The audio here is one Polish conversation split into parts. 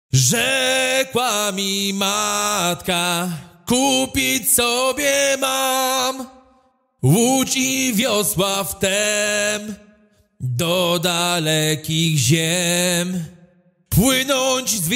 Rzekła mi matka, kupić sobie mam łódź i wiosła wtem do dalekich ziem, płynąć z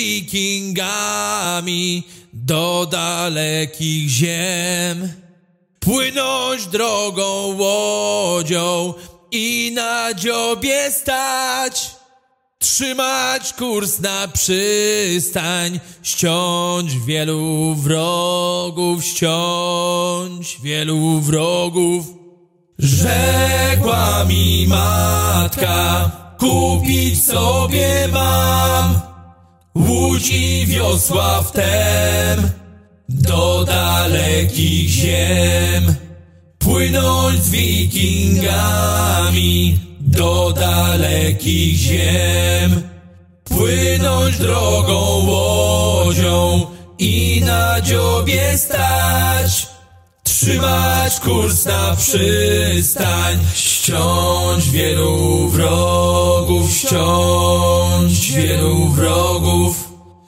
wikingami do dalekich ziem, płynąć drogą łodzią i na dziobie stać, trzymać kurs na przystań, ściąć wielu wrogów, ściąć wielu wrogów. Rzekła mi matka, kupić sobie mam łódź i wiosła wtem do dalekich ziem, płynąć z wikingami do dalekich ziem, płynąć drogą łodzią i na dziobie stać, trzymać kurs na przystań, ściąć wielu wrogów, ściąć wielu wrogów.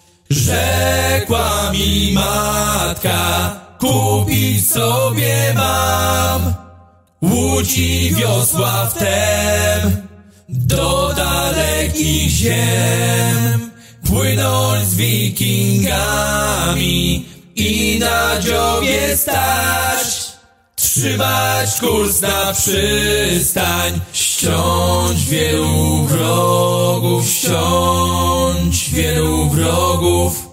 Rzekła mi matka, kupić sobie mam łódź i wiosła wtem do dalekich ziem, płynąć z wikingami i na dziobie stać, trzymać kurs na przystań, ściąć wielu wrogów, ściąć wielu wrogów.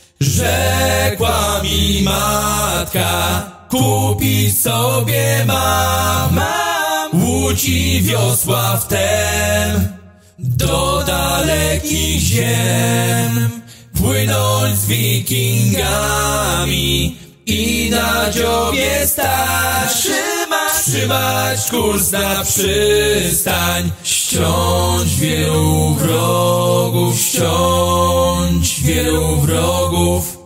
Rzekła mi matka, kupić sobie mam łódź i wiosła wtem do dalekich ziem, płynąć z wikingami i na dziobie stać, trzymać kurs na przystań, ściąć wielu wrogów, ściąć wielu wrogów.